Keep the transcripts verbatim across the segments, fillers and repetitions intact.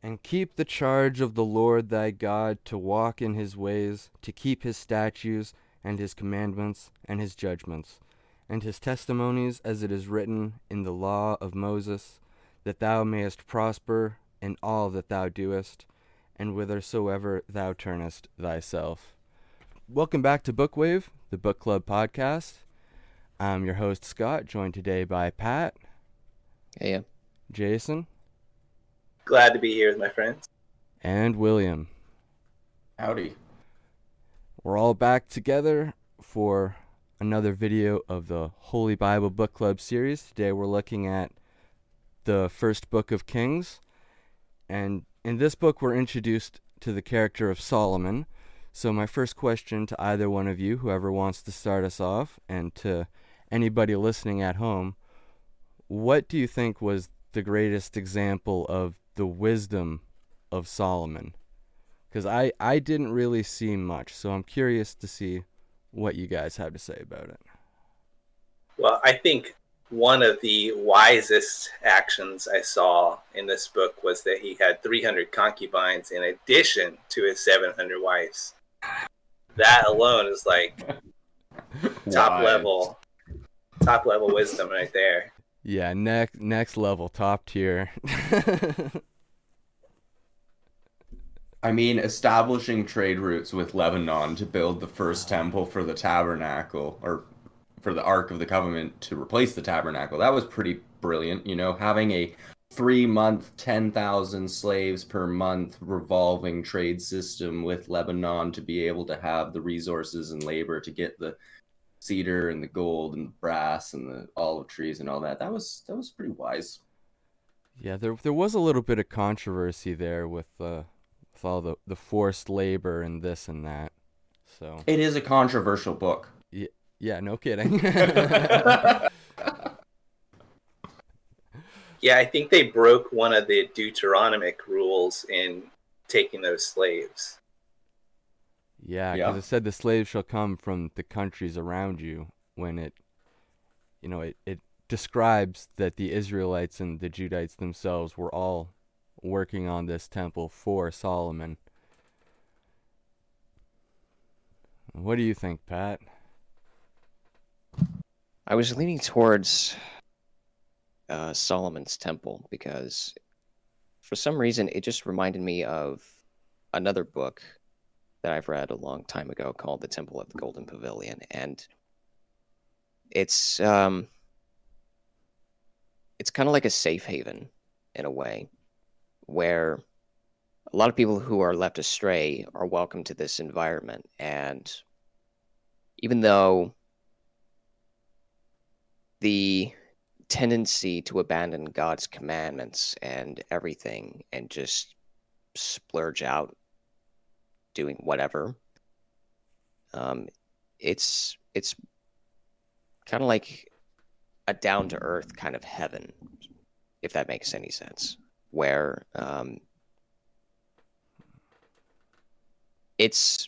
And keep the charge of the Lord thy God, to walk in his ways, to keep his statutes, and his commandments, and his judgments, and his testimonies, as it is written in the law of Moses, that thou mayest prosper in all that thou doest, and whithersoever thou turnest thyself. Welcome back to Bookwave, the book club podcast. I'm your host, Scott, joined today by Pat. Hey, yeah. Jason. Glad to be here with my friends. And William. Howdy. We're all back together for another video of the Holy Bible Book Club series. Today we're looking at the first book of Kings. And in this book we're introduced to the character of Solomon. So my first question to either one of you, whoever wants to start us off, and to anybody listening at home, what do you think was the greatest example of the wisdom of Solomon? Because I, I didn't really see much, so I'm curious to see what you guys have to say about it. Well, I think one of the wisest actions I saw in this book was that he had three hundred concubines in addition to his seven hundred wives. That alone is like top Wise. level, top level wisdom right there. Yeah, next next level, top tier. I mean, establishing trade routes with Lebanon to build the first temple for the tabernacle, or for the Ark of the Covenant to replace the tabernacle, that was pretty brilliant. You know, having a three-month, ten thousand slaves per month revolving trade system with Lebanon to be able to have the resources and labor to get the cedar and the gold and the brass and the olive trees and all that. That was that was pretty wise. Yeah, there there was a little bit of controversy there with uh, with all the, the forced labor and this and that. So It is a controversial book. yeah, yeah, no kidding. Yeah, I think they broke one of the Deuteronomic rules in taking those slaves. Yeah, Yeah. because it said the slaves shall come from the countries around you, when it, you know, it, it describes that the Israelites and the Judites themselves were all working on this temple for Solomon. What do you think, Pat? I was leaning towards uh, Solomon's Temple because for some reason it just reminded me of another book that I've read a long time ago called The Temple of the Golden Pavilion. And it's um, it's kind of like a safe haven in a way, where a lot of people who are left astray are welcome to this environment. And even though the tendency to abandon God's commandments and everything and just splurge out doing whatever, um, it's it's kind of like a down-to-earth kind of heaven, if that makes any sense, where um, it's,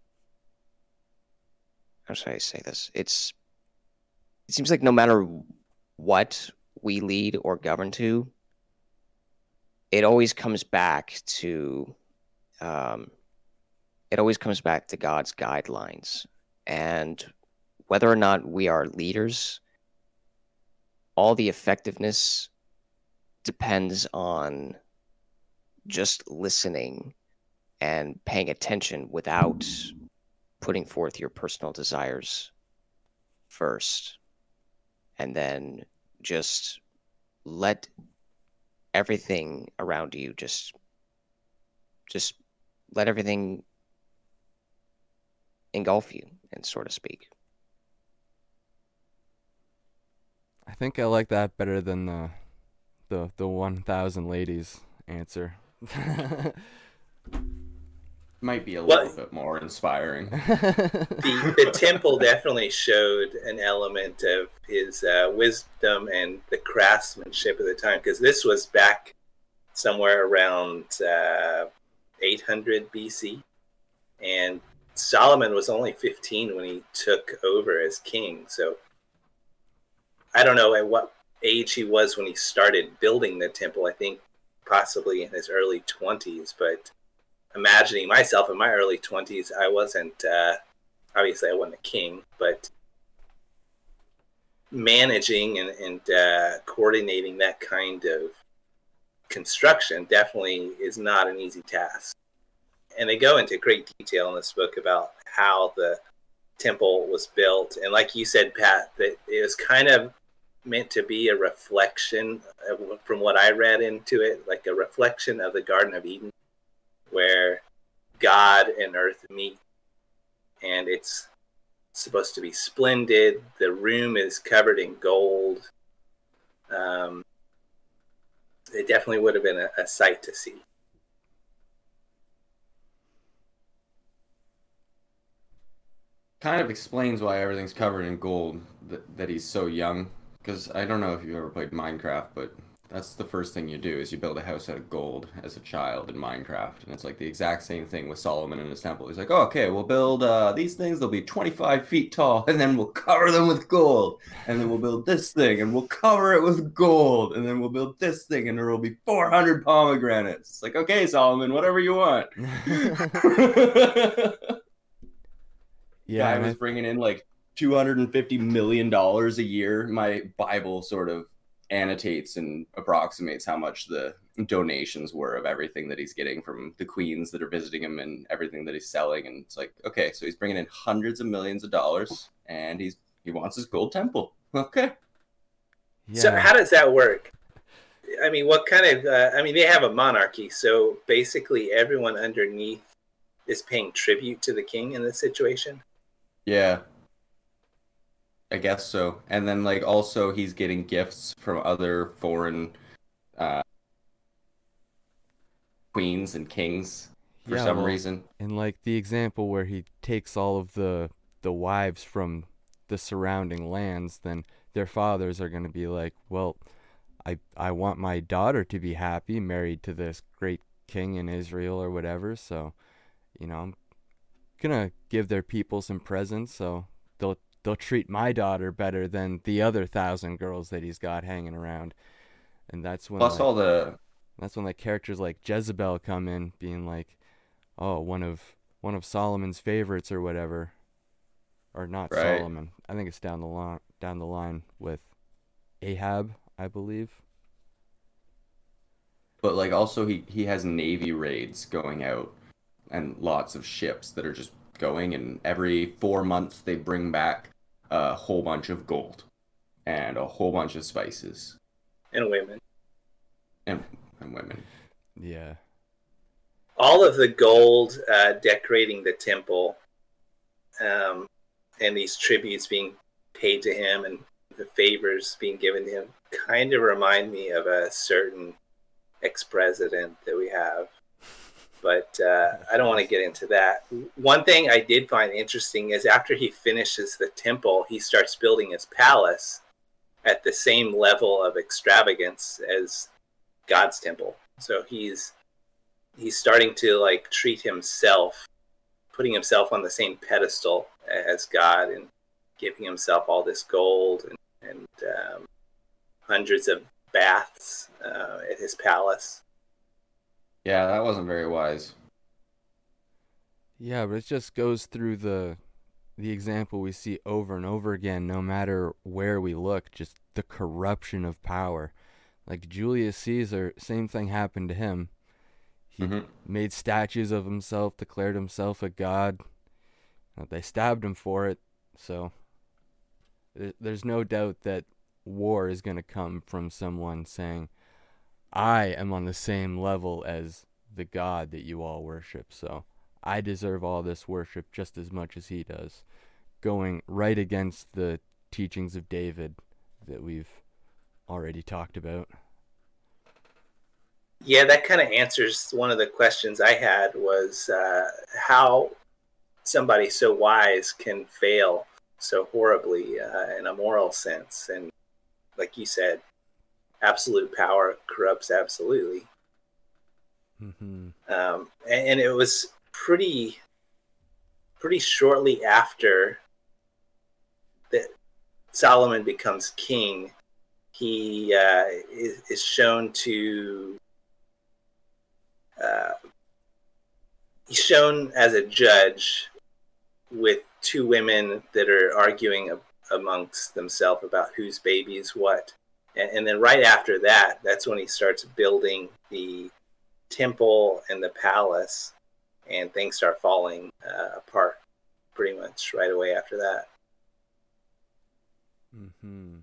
how should I say this? It's, it seems like no matter what we lead or govern to, it always comes back to, um, it always comes back to God's guidelines. And whether or not we are leaders, all the effectiveness depends on just listening and paying attention without putting forth your personal desires first. And then just let everything around you just just let everything engulf you, and so to speak. I think I like that better than the the the one thousand ladies answer. Might be a Well- little bit more inspiring. The, the temple definitely showed an element of his uh, wisdom and the craftsmanship of the time, because this was back somewhere around uh, eight hundred B C, and Solomon was only fifteen when he took over as king. So I don't know at what age he was when he started building the temple. I think possibly in his early twenties. But imagining myself in my early twenties, I wasn't, uh, obviously I wasn't a king, but managing and, and uh, coordinating that kind of construction definitely is not an easy task. And they go into great detail in this book about how the temple was built. And like you said, Pat, that it was kind of meant to be a reflection of, from what I read into it, like a reflection of the Garden of Eden, where God and earth meet, and it's supposed to be splendid. The room is covered in gold. Um, it definitely would have been a, a sight to see. Kind of explains why everything's covered in gold, that, that he's so young. Because I don't know if you've ever played Minecraft, but that's the first thing you do is you build a house out of gold as a child in Minecraft. And it's like the exact same thing with Solomon and his temple. He's like, oh, okay, we'll build uh, these things. They'll be twenty-five feet tall, and then we'll cover them with gold. And then we'll build this thing, and we'll cover it with gold. And then we'll build this thing, and there will be four hundred pomegranates. It's like, okay, Solomon, whatever you want. Yeah, I and was I- bringing in like two hundred fifty million dollars a year. My Bible sort of annotates and approximates how much the donations were of everything that he's getting from the queens that are visiting him and everything that he's selling. And it's like, okay, so he's bringing in hundreds of millions of dollars, and he's he wants his gold temple. Okay. yeah. So how does that work? I mean, what kind of, uh, I mean, they have a monarchy, so basically everyone underneath is paying tribute to the king in this situation. Yeah. I guess so. And then like also he's getting gifts from other foreign uh, queens and kings for Yeah, some well, reason. And like the example where he takes all of the the wives from the surrounding lands, then their fathers are going to be like, well, I I want my daughter to be happy, married to this great king in Israel or whatever. So, you know, I'm gonna give their people some presents, so they'll they'll treat my daughter better than the other thousand girls that he's got hanging around. And that's when Plus like, all the that's when like characters like Jezebel come in, being like, oh, one of one of Solomon's favorites or whatever, or not Right. Solomon. I think it's down the line down the line with Ahab, I believe. but like also he he has navy raids going out and lots of ships that are just going, and every four months they bring back a whole bunch of gold and a whole bunch of spices And women. and and women. Yeah. All of the gold uh, decorating the temple, um, and these tributes being paid to him and the favors being given to him kind of remind me of a certain ex-president that we have. But uh, I don't want to get into that. One thing I did find interesting is after he finishes the temple, he starts building his palace at the same level of extravagance as God's temple. So he's he's starting to like treat himself, putting himself on the same pedestal as God, and giving himself all this gold and, and um, hundreds of baths uh, at his palace. Yeah, that wasn't very wise. Yeah, but it just goes through the the example we see over and over again, no matter where we look, just the corruption of power. Like Julius Caesar, same thing happened to him. He Mhm. made statues of himself, declared himself a god. Uh, They stabbed him for it, so there- there's no doubt that war is going to come from someone saying, I am on the same level as the God that you all worship, so I deserve all this worship just as much as he does. Going right against the teachings of David that we've already talked about. Yeah, that kind of answers one of the questions I had, was uh, how somebody so wise can fail so horribly uh, in a moral sense. And like you said, absolute power corrupts absolutely. Mm-hmm. Um, and, and it was pretty, pretty shortly after that Solomon becomes king, he uh, is, is shown to he's shown as a judge with two women that are arguing amongst themselves about whose baby is what. And, and then right after that, that's when he starts building the temple and the palace, and things start falling uh, apart pretty much right away after that. Mm-hmm.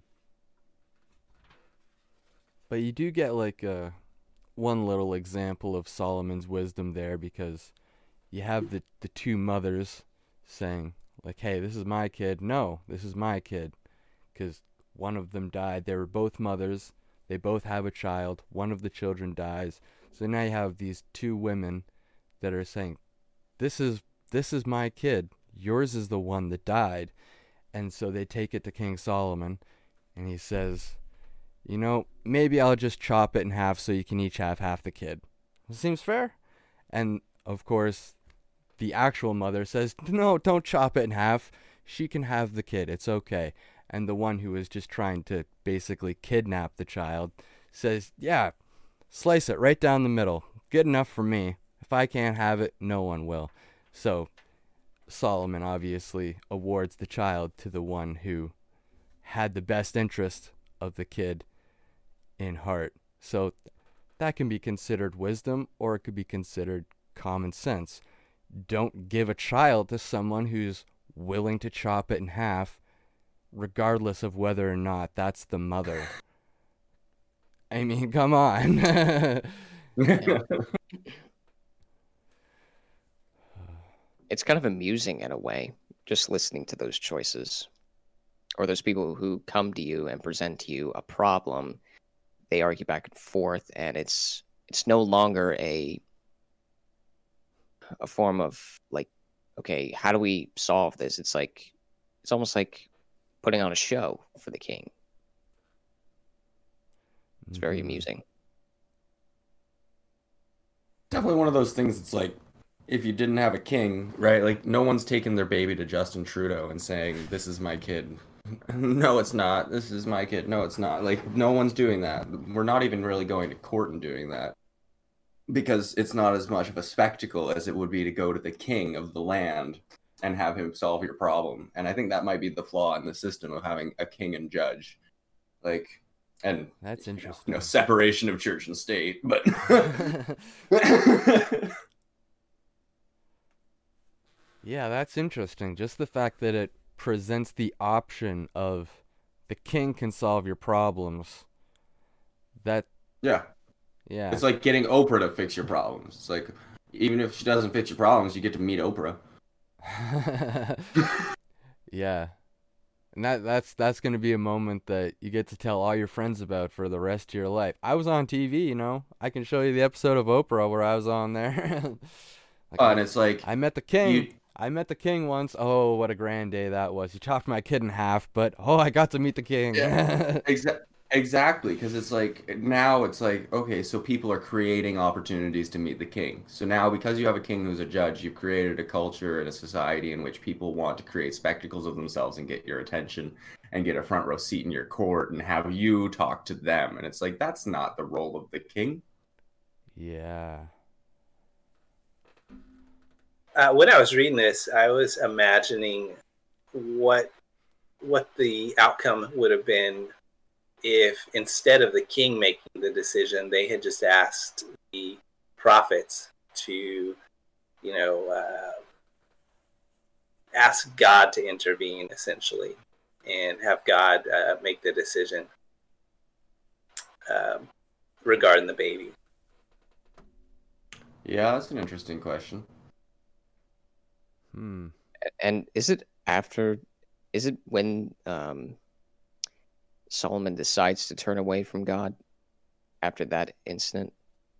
But you do get like a one little example of Solomon's wisdom there, because you have the, the two mothers saying, like, hey, this is my kid. No, this is my kid. Because one of them died. They were both mothers. They both have a child. One of the children dies. So now you have these two women that are saying, this is this is my kid. Yours is the one that died. And so they take it to King Solomon, and he says, you know, maybe I'll just chop it in half so you can each have half the kid. Seems fair? And, of course, the actual mother says, no, don't chop it in half. She can have the kid. It's okay. And the one who is just trying to basically kidnap the child says, yeah, slice it right down the middle. Good enough for me. If I can't have it, no one will. So Solomon obviously awards the child to the one who had the best interest of the kid in heart. So that can be considered wisdom, or it could be considered common sense. Don't give a child to someone who's willing to chop it in half, regardless of whether or not that's the mother. I mean, come on. It's kind of amusing in a way, just listening to those choices. Or those people who come to you and present to you a problem. They argue back and forth, and it's it's no longer a a form of like, okay, how do we solve this? It's like it's almost like putting on a show for the king. It's mm-hmm. very amusing. Definitely one of those things. It's like, if you didn't have a king, right? Like, no one's taking their baby to Justin Trudeau and saying, this is my kid. No, it's not. This is my kid. No, it's not. Like, no one's doing that. We're not even really going to court and doing that, because it's not as much of a spectacle as it would be to go to the king of the land and have him solve your problem. And I think that might be the flaw in the system of having a king and judge. Like, and that's interesting. You know, separation of church and state, but yeah, that's interesting. Just the fact that it presents the option of the king can solve your problems. That yeah. Yeah. It's like getting Oprah to fix your problems. It's like, even if she doesn't fix your problems, you get to meet Oprah. Yeah. And that that's that's going to be a moment that you get to tell all your friends about for the rest of your life. I was on T V, you know. I can show you the episode of Oprah where I was on there. Like, oh, and it's like, I met the king. You... I met the king once. Oh, what a grand day that was. He chopped my kid in half, but oh, I got to meet the king. Yeah, exactly. Exactly, because it's like, now it's like, okay, so people are creating opportunities to meet the king. So now, because you have a king who's a judge, you've created a culture and a society in which people want to create spectacles of themselves and get your attention and get a front row seat in your court and have you talk to them. And it's like, that's not the role of the king. Yeah. Uh, when I was reading this, I was imagining what what the outcome would have been if, instead of the king making the decision, they had just asked the prophets to, you know, uh, ask God to intervene, essentially, and have God uh, make the decision um, regarding the baby. Yeah, that's an interesting question. Hmm. And is it after, is it when um, Solomon decides to turn away from God after that incident?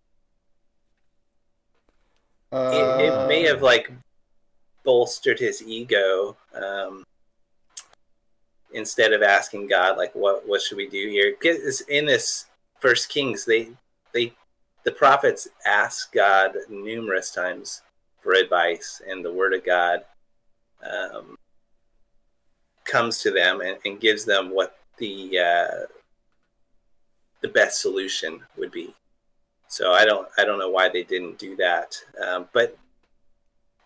Uh, it, it may have like bolstered his ego. Um, instead of asking God, like, what what should we do here? Because in this First Kings, they they the prophets ask God numerous times for advice, and the word of God um, comes to them and, and gives them what the uh, the best solution would be. So I don't I don't know why they didn't do that, um, but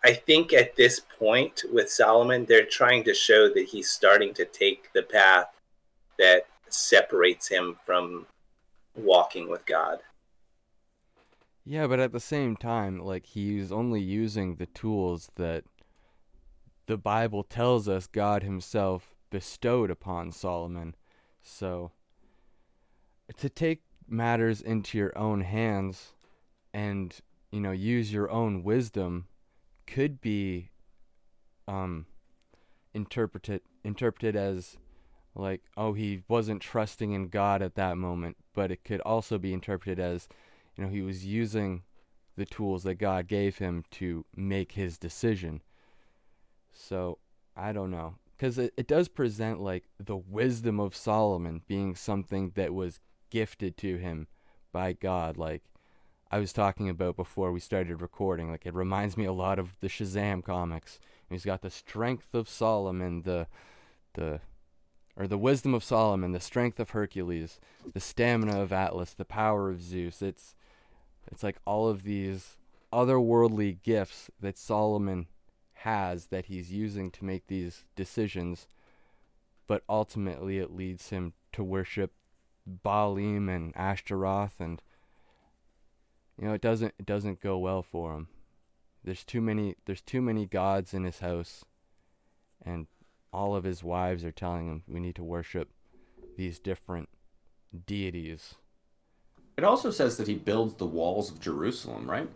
I think at this point with Solomon, they're trying to show that he's starting to take the path that separates him from walking with God. Yeah, but at the same time, like, he's only using the tools that the Bible tells us God himself bestowed upon Solomon. So to take matters into your own hands and, you know, use your own wisdom could be um interpreted interpreted as like, oh, he wasn't trusting in God at that moment, but it could also be interpreted as, you know, he was using the tools that God gave him to make his decision. So I don't know, because it, it does present like the wisdom of Solomon being something that was gifted to him by God, like I was talking about before we started recording. Like, it reminds me a lot of the Shazam comics. He's got the strength of Solomon, the the or the wisdom of Solomon, the strength of Hercules, the stamina of Atlas, the power of Zeus. It's it's like all of these otherworldly gifts that Solomon has that he's using to make these decisions, but ultimately it leads him to worship Baalim and Ashtaroth, and you know, it doesn't it doesn't go well for him. There's too many there's too many gods in his house, and all of his wives are telling him we need to worship these different deities. It also says that he builds the walls of Jerusalem, right?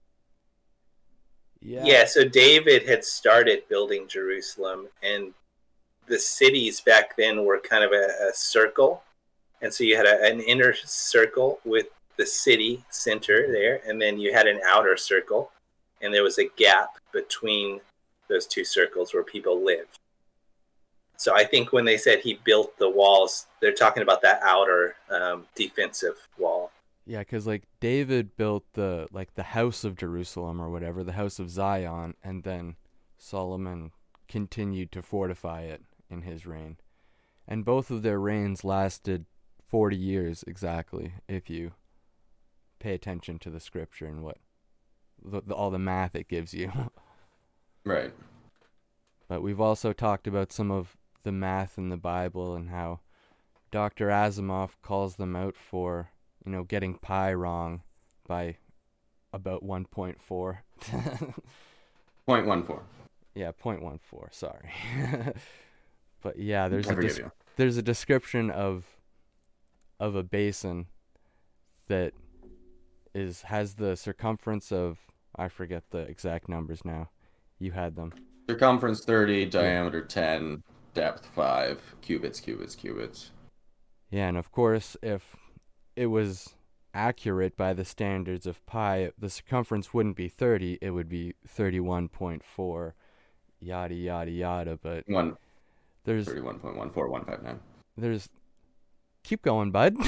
Yeah. Yeah, so David had started building Jerusalem, and the cities back then were kind of a, a circle. And so you had a, an inner circle with the city center there, and then you had an outer circle, and there was a gap between those two circles where people lived. So I think when they said he built the walls, they're talking about that outer um, defensive wall. Yeah, because like David built the like the house of Jerusalem or whatever, the house of Zion, and then Solomon continued to fortify it in his reign. And both of their reigns lasted forty years exactly, if you pay attention to the scripture and what the, the, all the math it gives you. Right. But we've also talked about some of the math in the Bible and how Doctor Asimov calls them out for, you know, getting pi wrong by about one point four. zero point one four. Yeah, zero point one four, sorry. But yeah, there's I a forgive dis- you. there's a description of of a basin that is has the circumference of, I forget the exact numbers now. You had them. Circumference thirty, diameter ten, depth five, cubits, cubits, cubits. Yeah, and of course, if it was accurate by the standards of pi, the circumference wouldn't be thirty, it would be thirty-one point four, yada, yada, yada, but One there's, thirty-one point one four one five nine. there's, keep going, bud.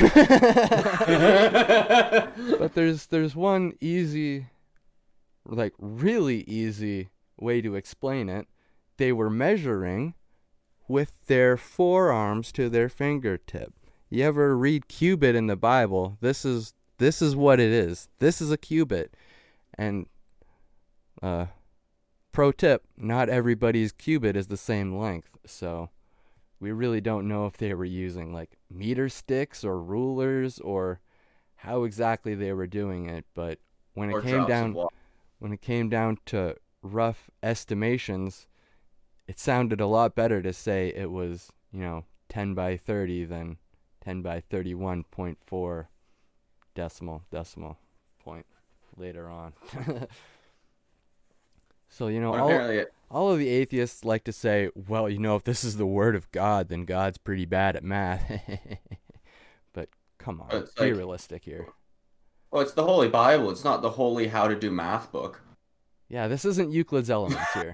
But there's, there's one easy, like really easy way to explain it. They were measuring with their forearms to their fingertip. You ever read cubit in the Bible? This is this is what it is. This is a cubit. And uh pro tip, not everybody's cubit is the same length. So we really don't know if they were using like meter sticks or rulers or how exactly they were doing it, but when it Or came drops of down water. when it came down to rough estimations, it sounded a lot better to say it was, you know, ten by thirty than ten by thirty-one point four decimal decimal point later on. So, you know, Well, all, apparently it- all of the atheists like to say, well, you know, if this is the word of God, then God's pretty bad at math. But come on, It's be like- realistic here. well, it's the Holy Bible. It's not the Holy How to Do Math book. Yeah, this isn't Euclid's Elements here.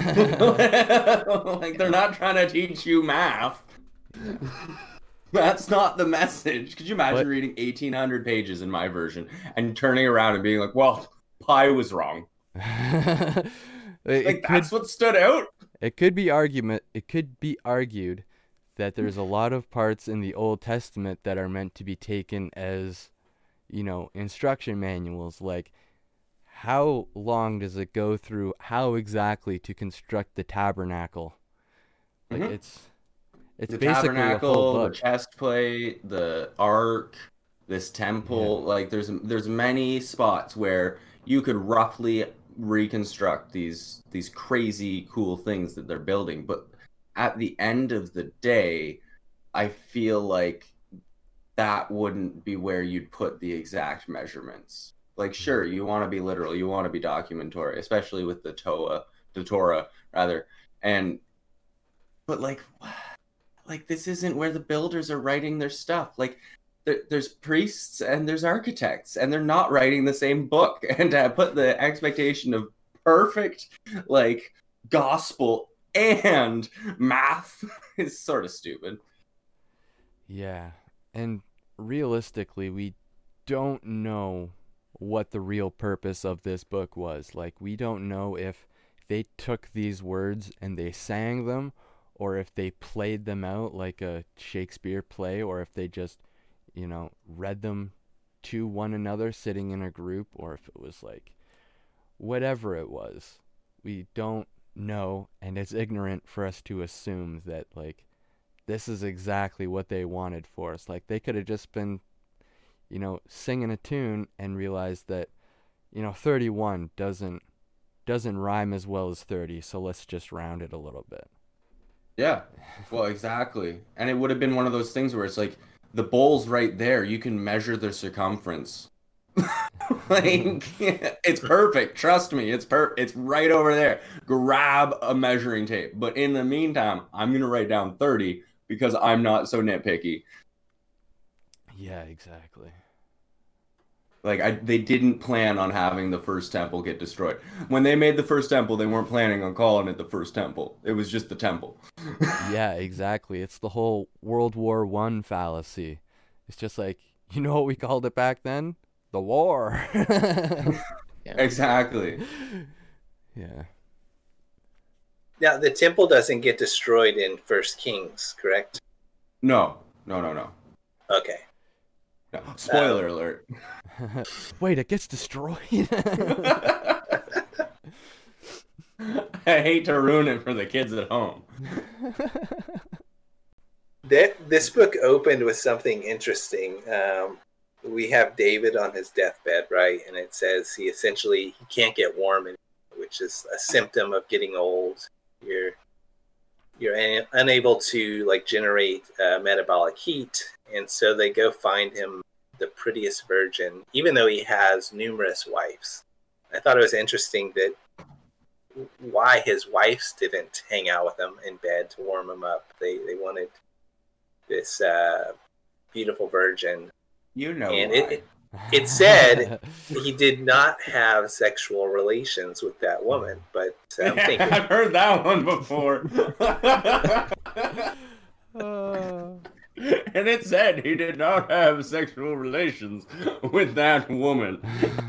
Like, they're not trying to teach you math. That's not the message. Could you imagine What? reading eighteen hundred pages in my version and turning around and being like, well, pi was wrong. it, Like, it could that's what stood out. it could be argument it could be argued that there's a lot of parts in the Old Testament that are meant to be taken as, you know, instruction manuals, like how long does it go through how exactly to construct the tabernacle? Like Mhm. it's it's The basically a whole tabernacle, the book. chest plate, the ark, this temple. Like there's there's many spots where you could roughly reconstruct these these crazy cool things that they're building. But at the end of the day, I feel like that wouldn't be where you'd put the exact measurements. Like, sure, you want to be literal, you want to be documentary, especially with the Toa, the Torah, rather. And, but like, like this isn't where the builders are writing their stuff. Like, there, there's priests and there's architects, and they're not writing the same book. And to put the expectation of perfect, like, gospel and math is sort of stupid. Yeah. And realistically, we don't know what the real purpose of this book was. Like, we don't know if they took these words and they sang them, or if they played them out like a Shakespeare play, or if they just, you know, read them to one another sitting in a group, or if it was like whatever it was. We don't know, and it's ignorant for us to assume that, like, this is exactly what they wanted for us. Like, they could have just been, you know, singing a tune and realized that, you know, thirty-one doesn't doesn't rhyme as well as thirty, so let's just round it a little bit. Yeah, well, exactly. And it would have been one of those things where it's like, the bowl's right there. You can measure the circumference. Like, it's perfect. Trust me, it's per it's right over there. Grab a measuring tape. But in the meantime, I'm going to write down thirty because I'm not so nitpicky. Yeah, exactly. Like, I, they didn't plan on having the first temple get destroyed. When they made the first temple, they weren't planning on calling it the first temple. It was just the temple. Yeah, exactly. It's the whole World War One fallacy. It's just like, you know what we called it back then? The war. Yeah. Exactly. Yeah. Now, the temple doesn't get destroyed in First Kings, correct? No, no, no, no. Okay. no. Spoiler alert. Wait, it gets destroyed? I hate to ruin it for the kids at home. That, this book opened with something interesting. Um, we have David on his deathbed, right? And it says he essentially he can't get warm, anymore, which is a symptom of getting old. You're you're un- unable to like generate uh, metabolic heat, and so they go find him the prettiest virgin, even though he has numerous wives. I thought it was interesting that why his wives didn't hang out with him in bed to warm him up. They they wanted this uh, beautiful virgin. You know And why. it, it it said he did not have sexual relations with that woman, but I'm thinking I've heard that one before. Uh, And it said he did not have sexual relations with that woman.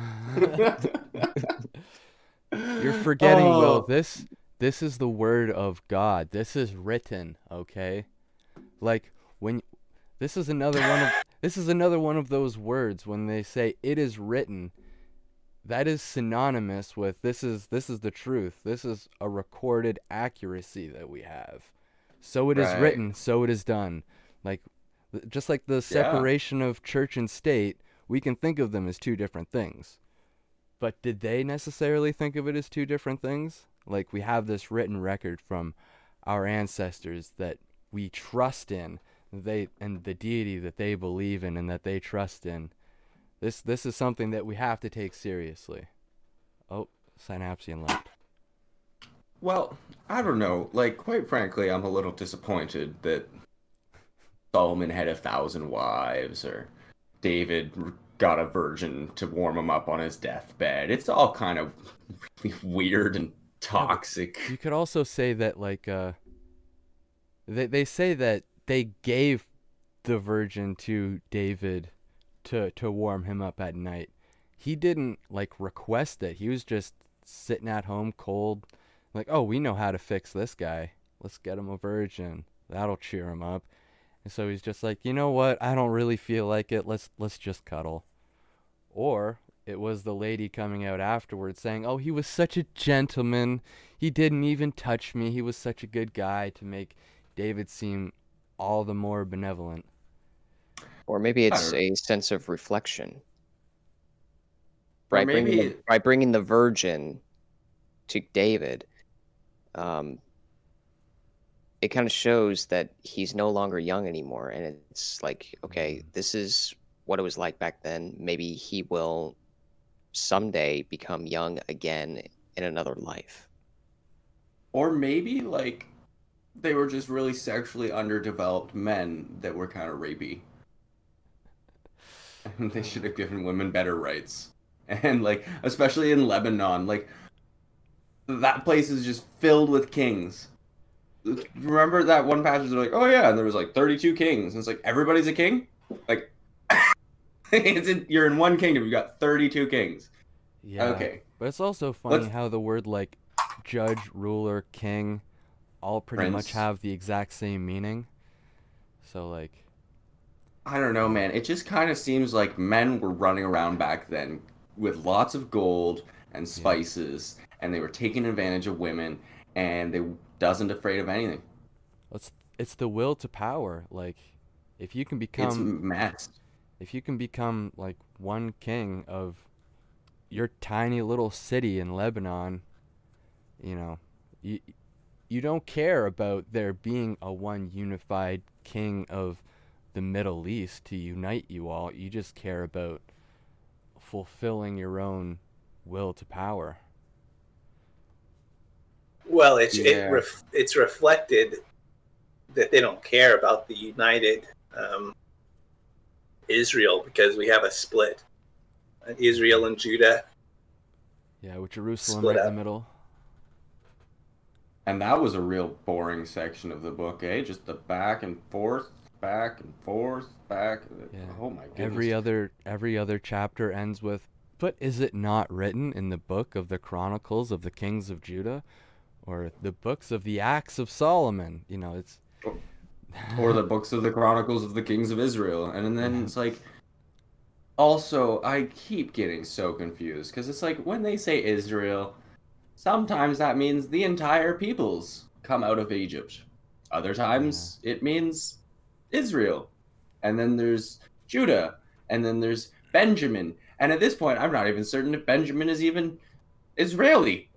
You're forgetting, Oh. Will. This this is the word of God. This is written, okay? Like when this is another one of this is another one of those words when they say it is written. That is synonymous with this is this is the truth. This is a recorded accuracy that we have. So it is Right. written, so it is done. Like just like the separation of church and state, we can think of them as two different things. But did they necessarily think of it as two different things? Like, we have this written record from our ancestors that we trust in, they and the deity that they believe in and that they trust in. This this is something that we have to take seriously. Oh, Synapsian left. Well, I don't know. Like, quite frankly, I'm a little disappointed that Solomon had a thousand wives, or David got a virgin to warm him up on his deathbed. It's all kind of really weird and toxic. You could also say that, like, uh, they they say that they gave the virgin to David to to warm him up at night. He didn't like request it. He was just sitting at home cold, like, oh, we know how to fix this guy. Let's get him a virgin. That'll cheer him up. And so he's just like, you know what? I don't really feel like it. Let's let's just cuddle. Or it was the lady coming out afterwards saying, "Oh, he was such a gentleman. He didn't even touch me. He was such a good guy," to make David seem all the more benevolent. Or maybe I it's don't- a sense of reflection. Or By bringing maybe- the, by bringing the virgin to David, um, it kind of shows that he's no longer young anymore, and it's like, okay, this is what it was like back then. Maybe he will someday become young again in another life. Or maybe like they were just really sexually underdeveloped men that were kind of rapey. And they should have given women better rights. And like, especially in Lebanon, like that place is just filled with kings. Remember that one passage? They're like, oh yeah, and there was like thirty-two kings. And it's like, everybody's a king? Like, it's in, you're in one kingdom, you got thirty-two kings. Yeah. Okay. But it's also funny Let's- how the word like judge, ruler, king all pretty much Prince. have the exact same meaning. So like, I don't know, man. It just kind of seems like men were running around back then with lots of gold and spices, and they were taking advantage of women, and they wasn't afraid of anything. it's it's the will to power. Like, if you can It's become messed. if you can become like one king of your tiny little city in Lebanon, you know, you you don't care about there being a one unified king of the Middle East to unite you all. You just care about fulfilling your own will to power. Well, it's Yeah. it ref, it's reflected that they don't care about the united um, Israel, because we have a split, uh, Israel and Judah. Yeah, with Jerusalem Split right in up. the middle. And that was a real boring section of the book, eh? Just the back and forth, back and forth, back. Yeah. Oh my goodness. Every other every other chapter ends with, "But is it not written in the book of the Chronicles of the Kings of Judah, or the books of the Acts of Solomon?" You know, it's Or the books of the Chronicles of the Kings of Israel. And then it's like, also, I keep getting so confused because it's like when they say Israel, sometimes that means the entire peoples come out of Egypt. Other times it means Israel. And then there's Judah. And then there's Benjamin. And at this point, I'm not even certain if Benjamin is even Israeli.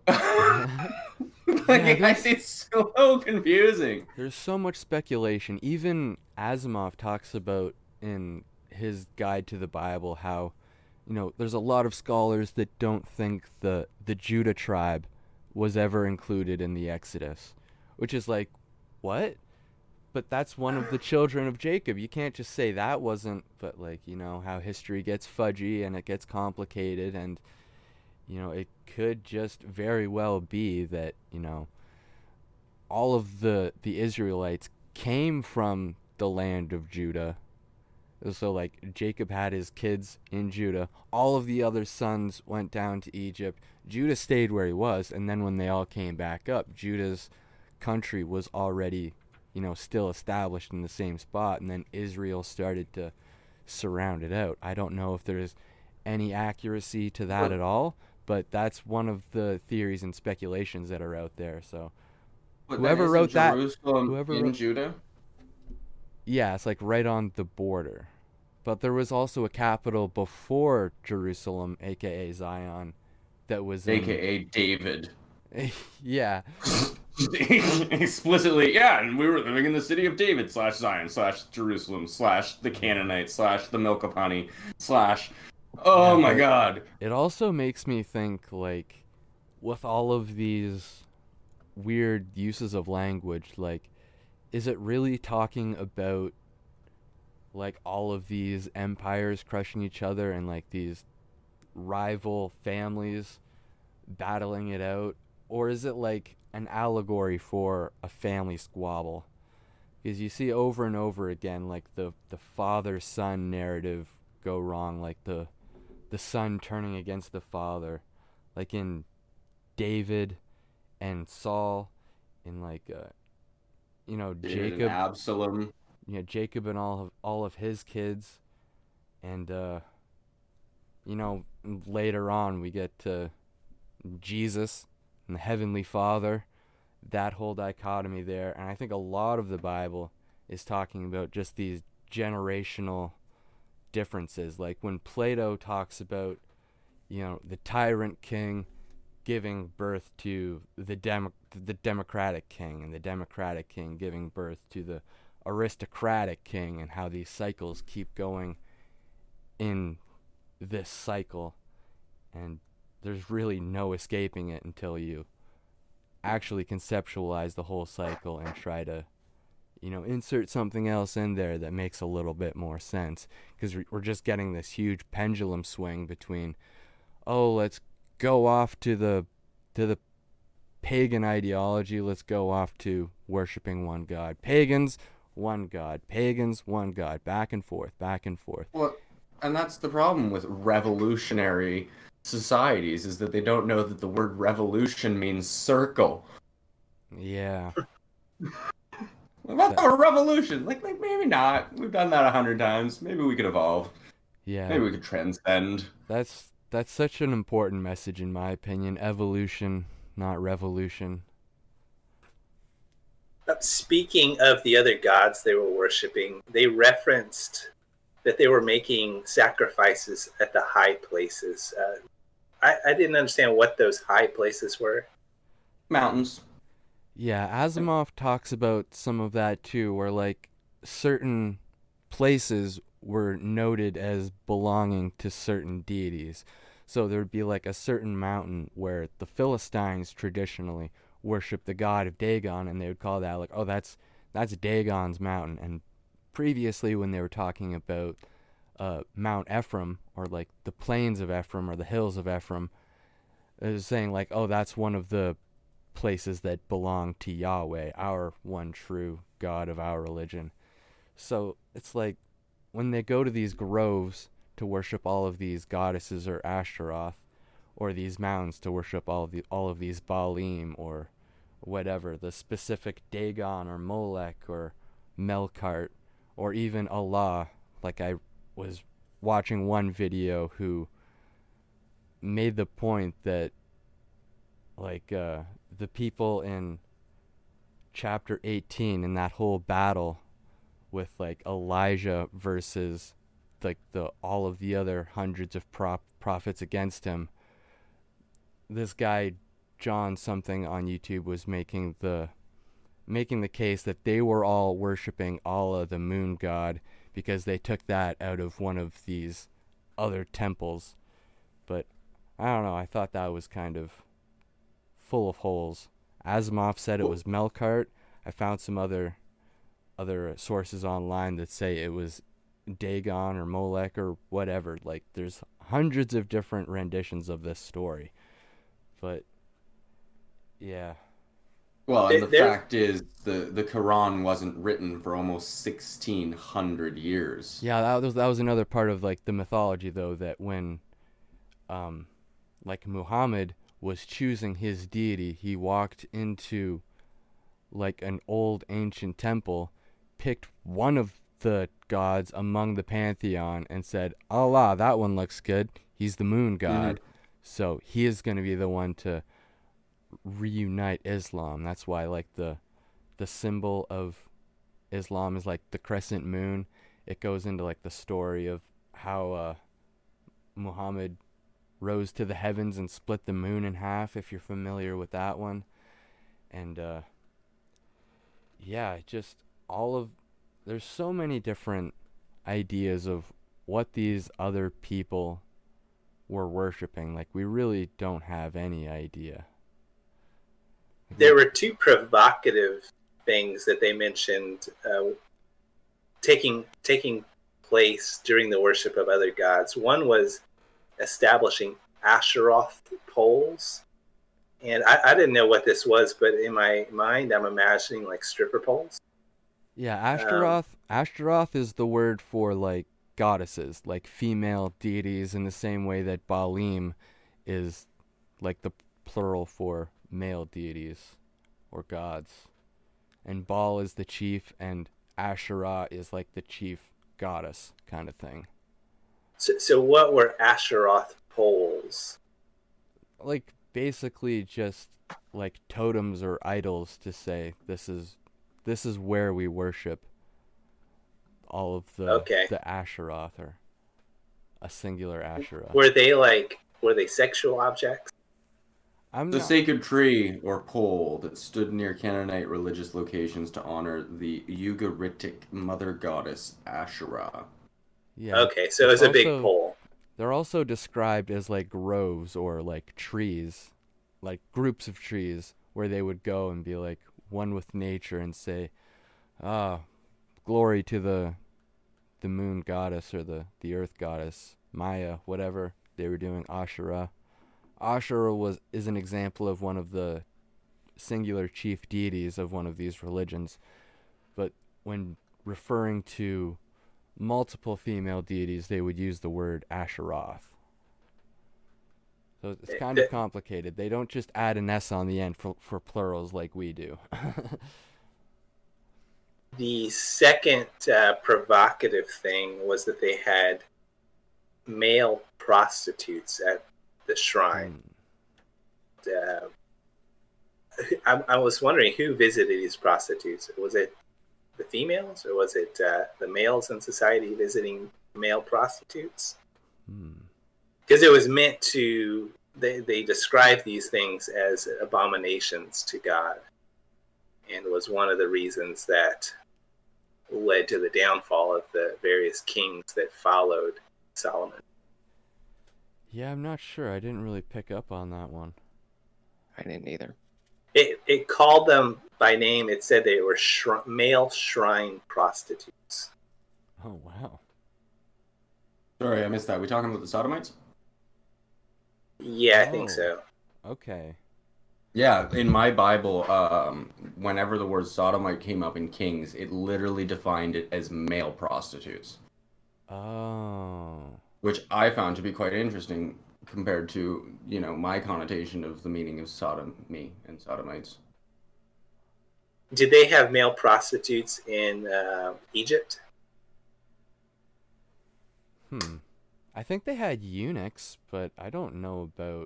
Like, Yeah, there's- it's so confusing. There's so much speculation. Even Asimov talks about in his guide to the Bible how, you know, there's a lot of scholars that don't think the the Judah tribe was ever included in the Exodus, which is like, what? But that's one of the children of Jacob. You can't just say that wasn't, but like, you know, how history gets fudgy and it gets complicated, and you know, it could just very well be that, you know, all of the the Israelites came from the land of Judah. So like Jacob had his kids in Judah. All of the other sons went down to Egypt. Judah stayed where he was, and then when they all came back up, Judah's country was already, you know, still established in the same spot, and then Israel started to surround it out. I don't know if there's any accuracy to that Well- at all, but that's one of the theories and speculations that are out there. So But Whoever then isn't wrote that- Jerusalem whoever in wrote- Judah? yeah, it's like right on the border. But there was also a capital before Jerusalem, aka Zion, that was in, A K A David. yeah, Explicitly, yeah, and we were living in the city of David slash Zion slash Jerusalem slash the Canaanites slash the milk of honey slash. Oh Yeah, my but- God! It also makes me think, like, with all of these weird uses of language, like, is it really talking about, like, all of these empires crushing each other and, like, these rival families battling it out? Or is it, like, an allegory for a family squabble? Because you see over and over again, like, the, the father-son narrative go wrong, like, the the son turning against the father, like in David and Saul, in like uh, you know, David and Jacob, Absalom. you know, Jacob and all of all of his kids, and uh, you know, later on we get to Jesus and the Heavenly Father, that whole dichotomy there. And I think a lot of the Bible is talking about just these generational differences. Like when Plato talks about, you know, the tyrant king giving birth to the dem- the democratic king, and the democratic king giving birth to the aristocratic king, and how these cycles keep going in this cycle, and there's really no escaping it until you actually conceptualize the whole cycle and try to, you know, insert something else in there that makes a little bit more sense, because we're just getting this huge pendulum swing between, oh, let's go off to the to the pagan ideology, let's go off to worshiping one god, pagans one god, pagans one god, back and forth, back and forth. Well, and that's the problem with revolutionary societies, is that they don't know that the word revolution means circle. Yeah. What a revolution! Like, like maybe not. We've done that a hundred times. Maybe we could evolve. Yeah. Maybe we could transcend. That's that's such an important message, in my opinion. Evolution, not revolution. Uh, Speaking of the other gods they were worshiping, they referenced that they were making sacrifices at the high places. Uh, I, I didn't understand what those high places were. Mountains. Yeah, Asimov talks about some of that too, where like certain places were noted as belonging to certain deities. So there would be like a certain mountain where the Philistines traditionally worship the god of Dagon, and they would call that like, oh, that's that's Dagon's mountain. And previously, when they were talking about uh, Mount Ephraim, or like the plains of Ephraim, or the hills of Ephraim, it was saying like, oh, that's one of the places that belong to Yahweh, our one true God of our religion. So it's like when they go to these groves to worship all of these goddesses or Ashtaroth, or these mountains to worship all of the all of these Baalim or whatever, the specific Dagon or Molech or Melkart, or even Allah. Like I was watching one video who made the point that like uh, the people in chapter eighteen, in that whole battle with like Elijah versus like the all of the other hundreds of prop prophets against him, this guy John something on YouTube was making the making the case that they were all worshiping Allah, the moon god, because they took that out of one of these other temples. But I don't know, I thought that was kind of full of holes. Asimov said it was Melkart. I found some other other sources online that say it was Dagon or Molech or whatever. Like, there's hundreds of different renditions of this story. But yeah. Well, and the There- fact is, the, the Quran wasn't written for almost sixteen hundred years. Yeah, that was that was another part of like the mythology, though, that when um like Muhammad was choosing his deity, he walked into like an old ancient temple, picked one of the gods among the pantheon and said, Allah, that one looks good. He's the moon god. Mm-hmm. So he is going to be the one to reunite Islam. That's why like the the symbol of Islam is like the crescent moon. It goes into like the story of how uh, Muhammad rose to the heavens and split the moon in half, if you're familiar with that one. And uh, yeah, just all of there's so many different ideas of what these other people were worshiping. Like, we really don't have any idea. There were two provocative things that they mentioned uh, taking taking place during the worship of other gods. One was establishing Asheroth poles. And I, I didn't know what this was, but in my mind, I'm imagining like stripper poles. Yeah, Ashtaroth. Um, Ashtaroth is the word for like goddesses, like female deities, in the same way that Baalim is like the plural for male deities or gods. And Baal is the chief, and Asherah is like the chief goddess kind of thing. So, so what were Asheroth poles? Like basically just like totems or idols to say this is this is where we worship all of the Okay. the Asheroth, or a singular Asherah. Were they like were they sexual objects? I'm The not, sacred tree or pole that stood near Canaanite religious locations to honor the Ugaritic mother goddess Asherah. yeah. Okay, so It's it's a big also- pole. They're also described as like groves or like trees, like groups of trees where they would go and be like one with nature and say, ah, glory to the the moon goddess or the, the earth goddess, Maya, whatever they were doing, Asherah. Asherah was is an example of one of the singular chief deities of one of these religions. But when referring to multiple female deities, they would use the word Asheroth. So it's kind of complicated. They don't just add an S on the end for, for plurals like we do. The second uh, provocative thing was that they had male prostitutes at the shrine. Hmm. Uh, I, I was wondering who visited these prostitutes. Was it the females, or was it uh, the males in society visiting male prostitutes? Hmm. Because it was meant to, they, they describe these things as abominations to God, and was one of the reasons that led to the downfall of the various kings that followed Solomon. Yeah, I'm not sure. I didn't really pick up on that one. I didn't either. It, it called them by name. It said they were shri- male shrine prostitutes. Oh, wow. Sorry, I missed that. We talking about the Sodomites? Yeah, I think Oh. so. Okay. Yeah, in my Bible, um, whenever the word sodomite came up in Kings, it literally defined it as male prostitutes, Oh. which I found to be quite interesting compared to, you know, my connotation of the meaning of sodomy and sodomites. Did they have male prostitutes in uh, Egypt? Hmm. I think they had eunuchs, but I don't know about...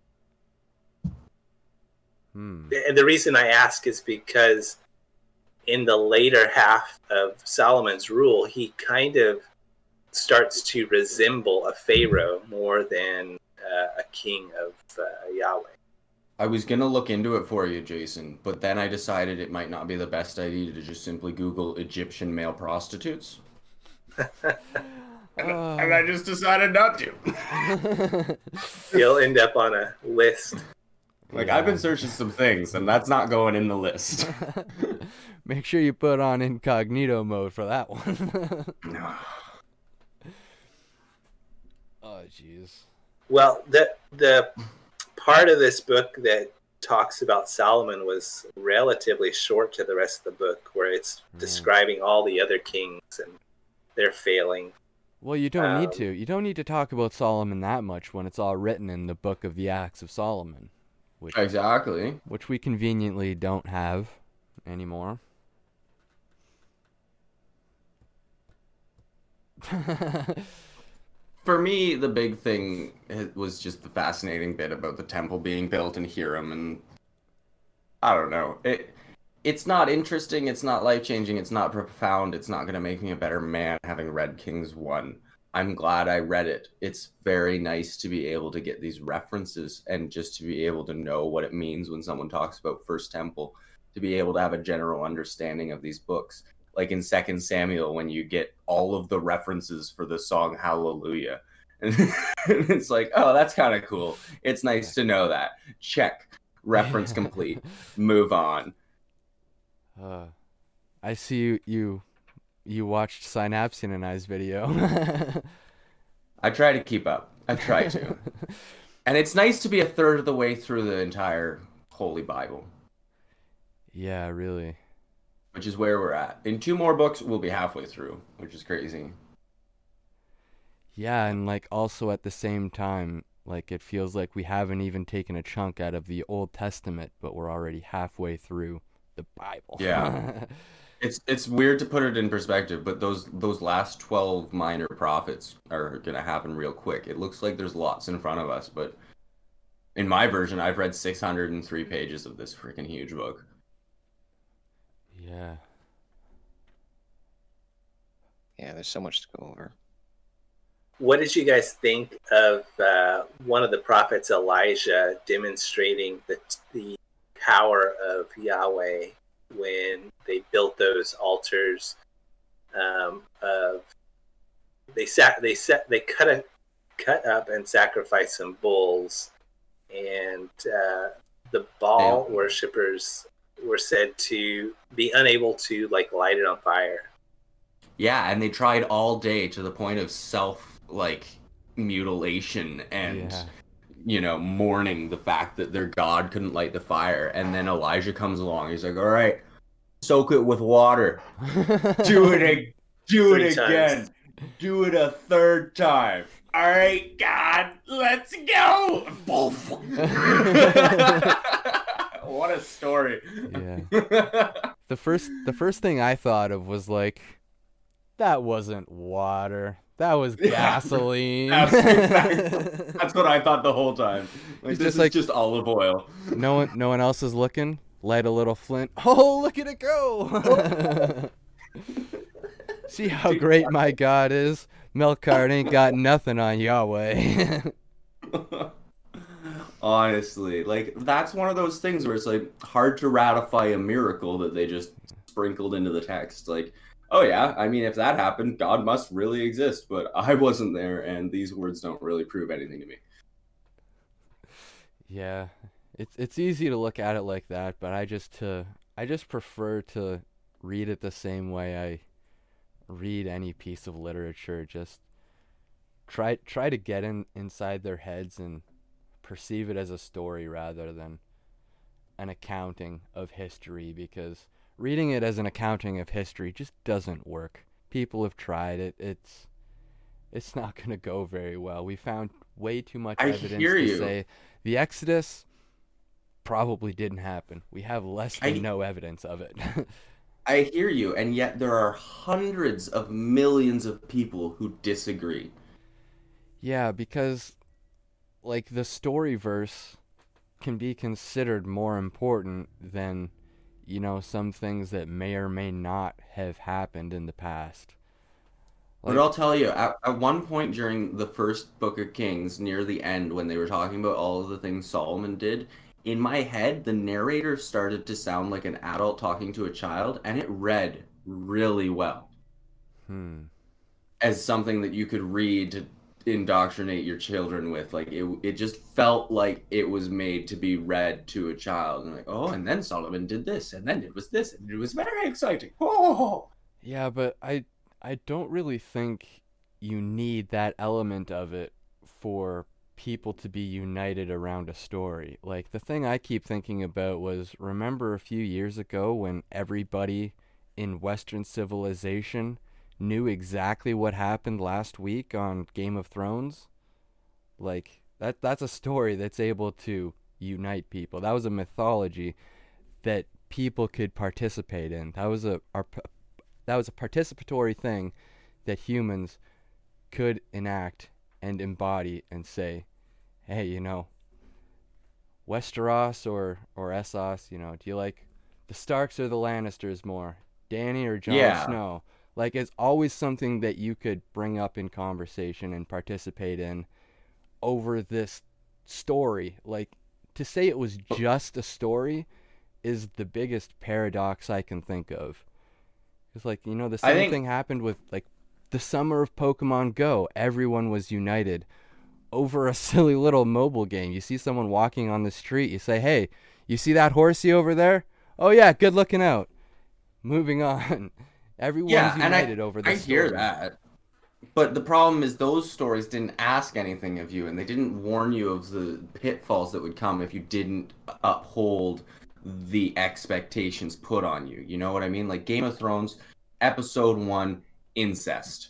Hmm. And the reason I ask is because in the later half of Solomon's rule, he kind of starts to resemble a pharaoh more than uh, a king of uh, Yahweh. I was gonna look into it for you, Jason, but then I decided it might not be the best idea to just simply Google Egyptian male prostitutes. And, Uh. and I just decided not to. You'll end up on a list. Like, Yeah. I've been searching some things, and that's not going in the list. Make sure you put on incognito mode for that one. No. Oh, jeez. Well, the the part of this book that talks about Solomon was relatively short to the rest of the book, where it's Mm. describing all the other kings and their failing. Well, you don't need Um, to. You don't need to talk about Solomon that much when it's all written in the book of the Acts of Solomon, which Exactly. which we conveniently don't have anymore. For me, the big thing i- was just the fascinating bit about the temple being built in Hiram, and I don't know. It it's not interesting, it's not life-changing, it's not profound, it's not going to make me a better man having read Kings one. I'm glad I read it. It's very nice to be able to get these references and just to be able to know what it means when someone talks about First Temple, to be able to have a general understanding of these books. Like in Second Samuel, when you get all of the references for the song Hallelujah. And it's like, oh, that's kind of cool. It's nice to know that. Check. Reference complete. Move on. Uh, I see you you, you watched Synapsin and I's video. I try to keep up. I try to. And it's nice to be a third of the way through the entire Holy Bible, Yeah, really. which is where we're at. In two more books, we'll be halfway through, which is crazy. Yeah, and like also at the same time, like it feels like we haven't even taken a chunk out of the Old Testament, but we're already halfway through the Bible. Yeah. It's it's weird to put it in perspective, but those those last twelve minor prophets are gonna happen real quick. It looks like there's lots in front of us, but in my version, I've read six hundred three pages of this freaking huge book. Yeah. Yeah, there's so much to go over. What did you guys think of uh, one of the prophets, Elijah, demonstrating the the power of Yahweh when they built those altars? Um, of they sat, they set, they cut a cut up and sacrificed some bulls, and uh, the Baal Yeah. worshippers were said to be unable to like light it on fire. Yeah, and they tried all day to the point of self like mutilation and Yeah. you know mourning the fact that their god couldn't light the fire. And then Elijah comes along. He's like, "All right, soak it with water. Do it, ag- do Three it times. again. Do it a third time. All right, God, let's go." What a story. Yeah. The first the first thing I thought of was like, that wasn't water. That was Yeah. gasoline. Absolutely. That's what I thought the whole time. Like, He's this just is like- just olive oil. No one no one else is looking. Light a little flint. Oh, look at it go. See how great my God is. Melkart ain't got nothing on Yahweh. Honestly, like that's one of those things where it's like hard to ratify a miracle that they just sprinkled into the text. Like, oh yeah, I mean, if that happened, God must really exist, but I wasn't there, and these words don't really prove anything to me. Yeah. It's it's easy to look at it like that, but I just to I just prefer to read it the same way I read any piece of literature. Just try try to get in inside their heads and perceive it as a story rather than an accounting of history, because reading it as an accounting of history just doesn't work. People have tried it. It's it's not going to go very well. We found way too much I evidence hear to you. say the Exodus probably didn't happen. We have less than I- no evidence of it. I hear you, and yet there are hundreds of millions of people who disagree. Yeah, because like the story verse can be considered more important than, you know, some things that may or may not have happened in the past. But I'll tell you, at, at one point during the first book of Kings, near the end, when they were talking about all of the things Solomon did, in my head, the narrator started to sound like an adult talking to a child, and it read really well Hmm. as something that you could read to indoctrinate your children with. Like it, it just felt like it was made to be read to a child. And like, oh, and then Solomon did this, and then it was this, and it was very exciting. Oh, Yeah, but I I don't really think you need that element of it for people to be united around a story. Like the thing I keep thinking about was, remember a few years ago when everybody in Western civilization knew exactly what happened last week on Game of Thrones? Like that that's a story that's able to unite people. That was a mythology that people could participate in. That was a our, that was a participatory thing that humans could enact and embody and say, hey, you know, Westeros or or Essos, you know, do you like the Starks or the Lannisters more? Dany or Jon Yeah. Snow? Like, it's always something that you could bring up in conversation and participate in over this story. Like, to say it was just a story is the biggest paradox I can think of. It's like, you know, the I same think- thing happened with, like, the summer of Pokemon Go. Everyone was united over a silly little mobile game. You see someone walking on the street, you say, hey, you see that horsey over there? Oh, yeah, good looking out. Moving on. Everyone's yeah, and I, united over I this hear story. that. But the problem is those stories didn't ask anything of you, and they didn't warn you of the pitfalls that would come if you didn't uphold the expectations put on you. You know what I mean? Like Game of Thrones, episode one, incest.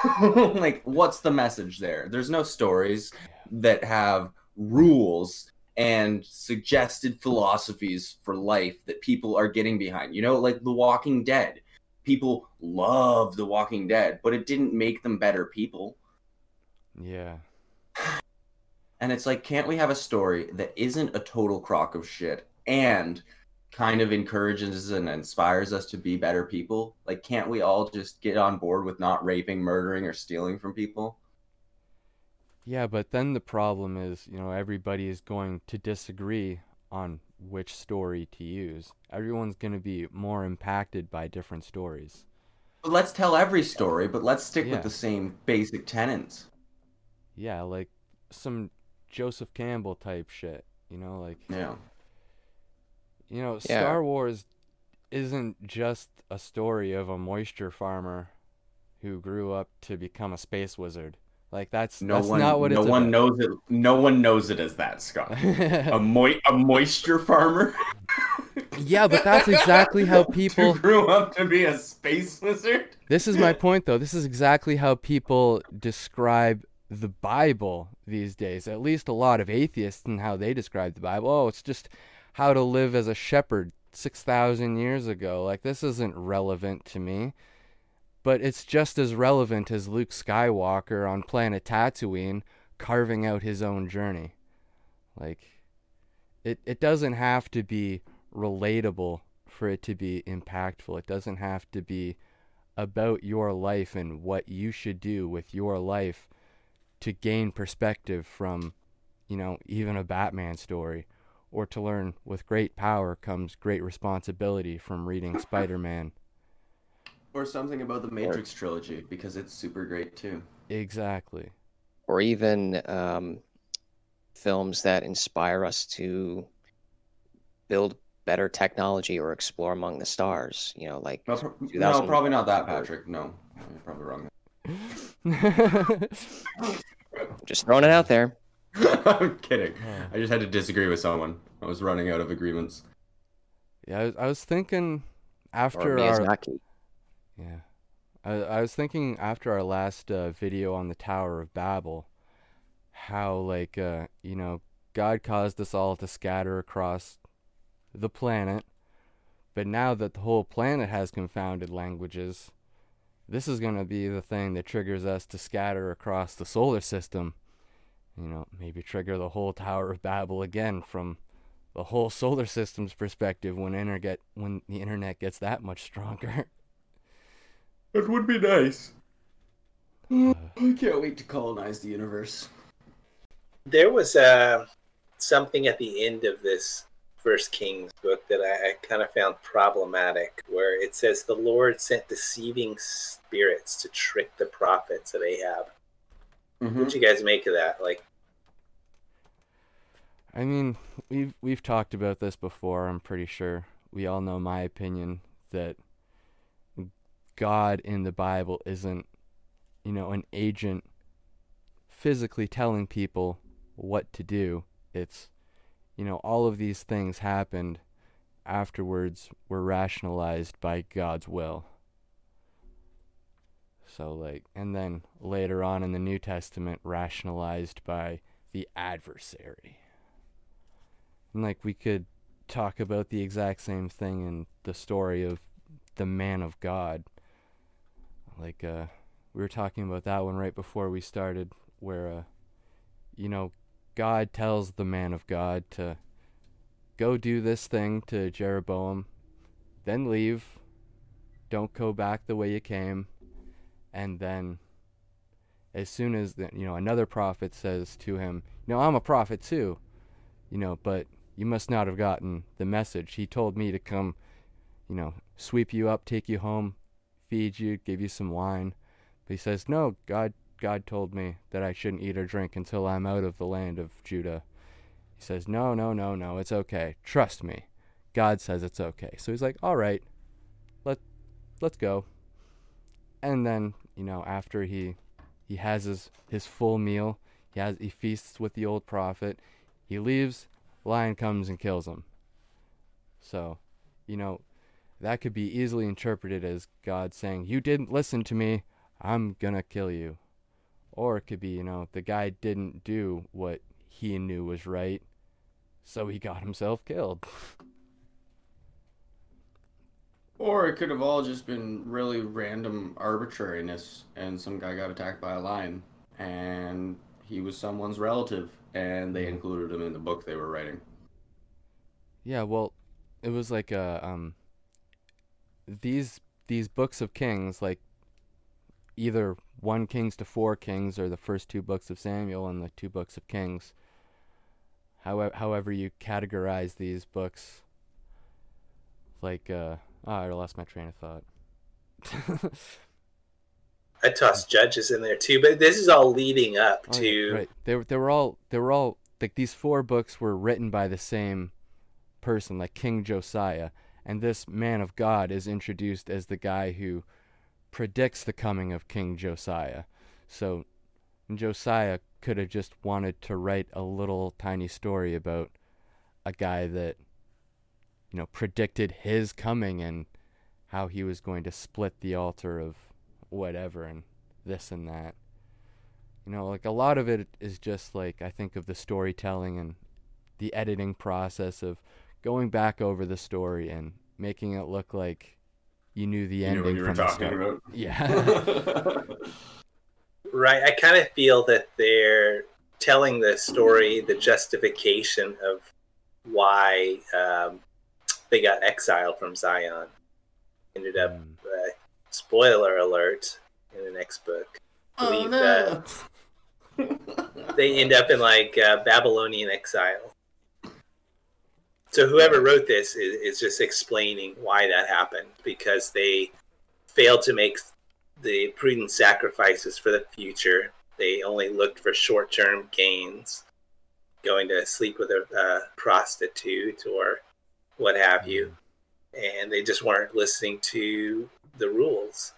Like, what's the message there? There's no stories that have rules and suggested philosophies for life that people are getting behind. You know, like The Walking Dead. People love The Walking Dead, but it didn't make them better people. Yeah. And it's like, can't we have a story that isn't a total crock of shit and kind of encourages and inspires us to be better people? Like, can't we all just get on board with not raping, murdering, or stealing from people? Yeah, but then the problem is, you know, everybody is going to disagree on which story to use. Everyone's going to be more impacted by different stories. But let's tell every story, but let's stick Yeah. with the same basic tenets. Yeah, like some Joseph Campbell type shit, you know, like, Yeah. you know, Yeah. Star Wars isn't just a story of a moisture farmer who grew up to become a space wizard. Like, that's No that's one, not what no it's one about. knows it. No one knows it as that, Scott. A mo- a moisture farmer. Yeah, but that's exactly how Who people grew up to be a space wizard. This is my point, though. This is exactly how people describe the Bible these days. At least a lot of atheists and how they describe the Bible. Oh, it's just how to live as a shepherd six thousand years ago. Like, this isn't relevant to me. But it's just as relevant as Luke Skywalker on planet Tatooine carving out his own journey. Like, it, it doesn't have to be relatable for it to be impactful. It doesn't have to be about your life and what you should do with your life to gain perspective from, you know, even a Batman story, or to learn with great power comes great responsibility from reading Spider-Man. Or something about the Matrix trilogy, because it's super great too. Exactly. Or even um, films that inspire us to build better technology or explore among the stars. You know, like No, pro- no, two thousand probably not that, Patrick. No, you're probably wrong. just throwing it out there. I'm kidding. Oh. I just had to disagree with someone. I was running out of agreements. Yeah, I was, I was thinking Or after our Miyazaki. yeah, I I was thinking after our last uh, video on the Tower of Babel, how like uh you know God caused us all to scatter across the planet, but now that the whole planet has confounded languages, this is gonna be the thing that triggers us to scatter across the solar system. You know, maybe trigger the whole Tower of Babel again from the whole solar system's perspective when internet when the internet gets that much stronger. It would be nice. Uh, I can't wait to colonize the universe. There was uh, something at the end of this First Kings book that I, I kind of found problematic, where it says the Lord sent deceiving spirits to trick the prophets of Ahab. Mm-hmm. What do you guys make of that? Like, I mean, we've we've talked about this before. I'm pretty sure we all know my opinion that God in the Bible isn't, you know, an agent physically telling people what to do. It's, you know, all of these things happened afterwards were rationalized by God's will. So like, and then later on in the New Testament, rationalized by the adversary. And like, we could talk about the exact same thing in the story of the man of God. Like, uh, we were talking about that one right before we started, where, uh, you know, God tells the man of God to go do this thing to Jeroboam, then leave, don't go back the way you came, and then as soon as, the, you know, another prophet says to him, you know, I'm a prophet too, you know, but you must not have gotten the message. He told me to come, you know, sweep you up, take you home, feed you, give you some wine. But he says, no, God God told me that I shouldn't eat or drink until I'm out of the land of Judah. He says, no, no, no, no, it's okay. Trust me. God says it's okay. So he's like, all right, let, let's go. And then, you know, after he he has his, his full meal, he has he feasts with the old prophet, he leaves, lion comes and kills him. So, you know, that could be easily interpreted as God saying, you didn't listen to me, I'm gonna kill you. Or it could be, you know, the guy didn't do what he knew was right, so he got himself killed. Or it could have all just been really random arbitrariness, and some guy got attacked by a lion, and he was someone's relative, and they included him in the book they were writing. Yeah, well, it was like uh, um these these books of Kings, like either one Kings to four Kings, or the first two books of Samuel and the two books of Kings. However, however you categorize these books, like uh, oh, I lost my train of thought. I tossed Judges in there too, but this is all leading up Oh, to yeah, right. They were they were all they were all like these four books were written by the same person, like King Josiah, and this man of God is introduced as the guy who predicts the coming of King Josiah. So Josiah could have just wanted to write a little tiny story about a guy that, you know, predicted his coming and how he was going to split the altar of whatever and this and that. You know, like a lot of it is just like, I think of the storytelling and the editing process of going back over the story and making it look like you knew the You knew ending what you were from the talking start. about. Yeah. right. I kind of feel that they're telling the story, the justification of why um, they got exiled from Zion. Ended up, Mm. uh, spoiler alert, in the next book. I Oh, believe no. that they end up in like uh, Babylonian exile. So whoever wrote this is, is just explaining why that happened, because they failed to make the prudent sacrifices for the future. They only looked for short-term gains, going to sleep with a uh, prostitute or what have you, and they just weren't listening to the rules.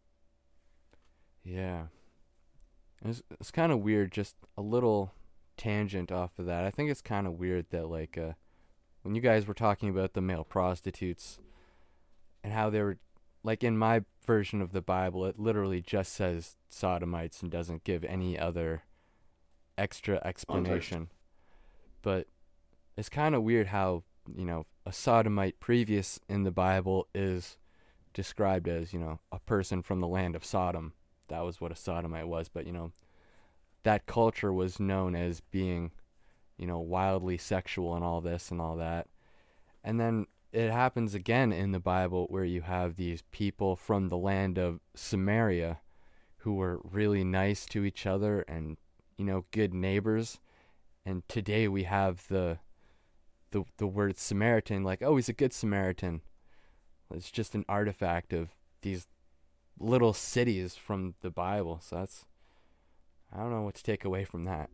Yeah. It's, it's kind of weird, just a little tangent off of that. I think it's kind of weird that, like, uh, when you guys were talking about the male prostitutes and how they were, like, in my version of the Bible, it literally just says sodomites and doesn't give any other extra explanation. But it's kind of weird how, you know, a sodomite previous in the Bible is described as, you know, a person from the land of Sodom. That was what a sodomite was. But, you know, that culture was known as being, you know, wildly sexual and all this and all that. And then it happens again in the Bible where you have these people from the land of Samaria who were really nice to each other and, you know, good neighbors. And today we have the the the word Samaritan, like, oh, he's a good Samaritan. It's just an artifact of these little cities from the Bible. So that's, I don't know what to take away from that.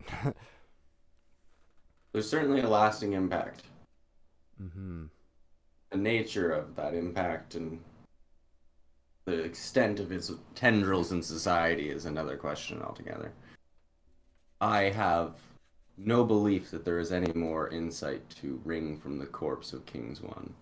There's certainly a lasting impact. Mm-hmm. The nature of that impact and the extent of its tendrils in society is another question altogether. I have no belief that there is any more insight to wring from the corpse of Kings One.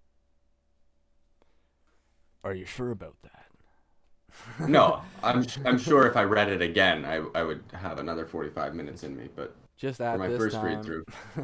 Are you sure about that? No, I'm I'm sure if I read it again, I I would have another forty-five minutes in me. But Just at for my this first time. read through,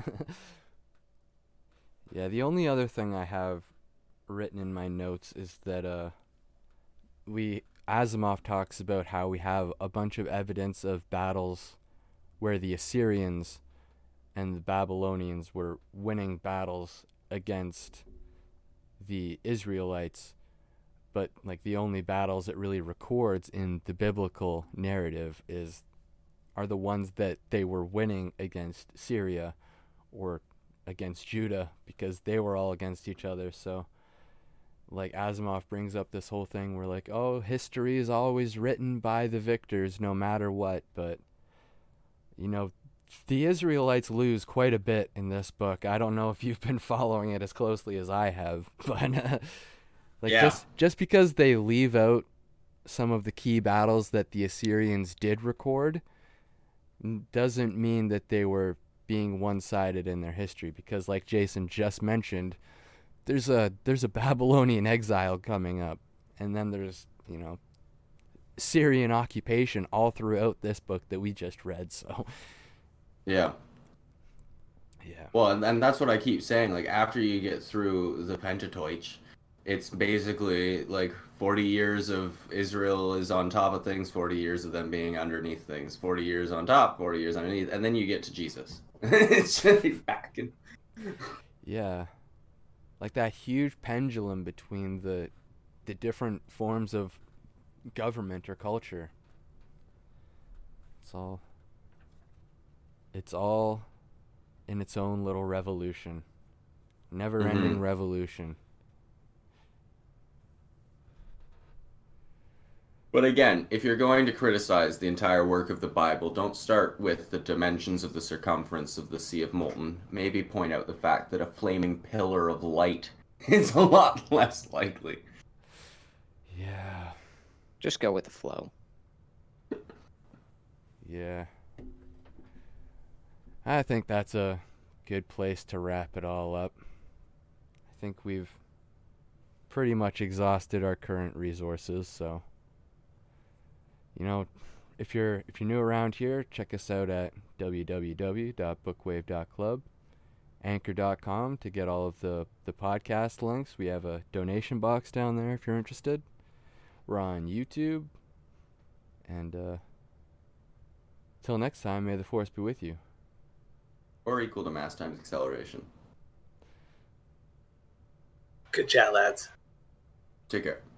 Yeah, the only other thing I have written in my notes is that uh, we Asimov talks about how we have a bunch of evidence of battles where the Assyrians and the Babylonians were winning battles against the Israelites, but like the only battles it really records in the biblical narrative is are the ones that they were winning against Syria or against Judah, because they were all against each other. So like Asimov brings up this whole thing where like, oh, history is always written by the victors no matter what, but you know, the Israelites lose quite a bit in this book. I don't know if you've been following it as closely as I have, but uh, like Yeah. just just because they leave out some of the key battles that the Assyrians did record n- doesn't mean that they were being one-sided in their history, because like Jason just mentioned, there's a there's a Babylonian exile coming up, and then there's, you know, Syrian occupation all throughout this book that we just read. So yeah, Yeah. Well, and, and that's what I keep saying. Like, after you get through the Pentateuch, it's basically like forty years of Israel is on top of things, forty years of them being underneath things, forty years on top, forty years underneath, and then you get to Jesus. It's just back and... Yeah. Like that huge pendulum between the the different forms of government or culture. It's all it's all in its own little revolution. Never-ending Mhm. revolution. But again, if you're going to criticize the entire work of the Bible, don't start with the dimensions of the circumference of the Sea of Molten. Maybe point out the fact that a flaming pillar of light is a lot less likely. Yeah. Just go with the flow. Yeah. I think that's a good place to wrap it all up. I think we've pretty much exhausted our current resources, so you know, if you're if you're new around here, check us out at w w w dot bookwave dot club, anchor dot com to get all of the the podcast links. We have a donation box down there if you're interested. We're on YouTube. And uh till next time, may the force be with you. Or equal to mass times acceleration. Good chat, lads. Take care.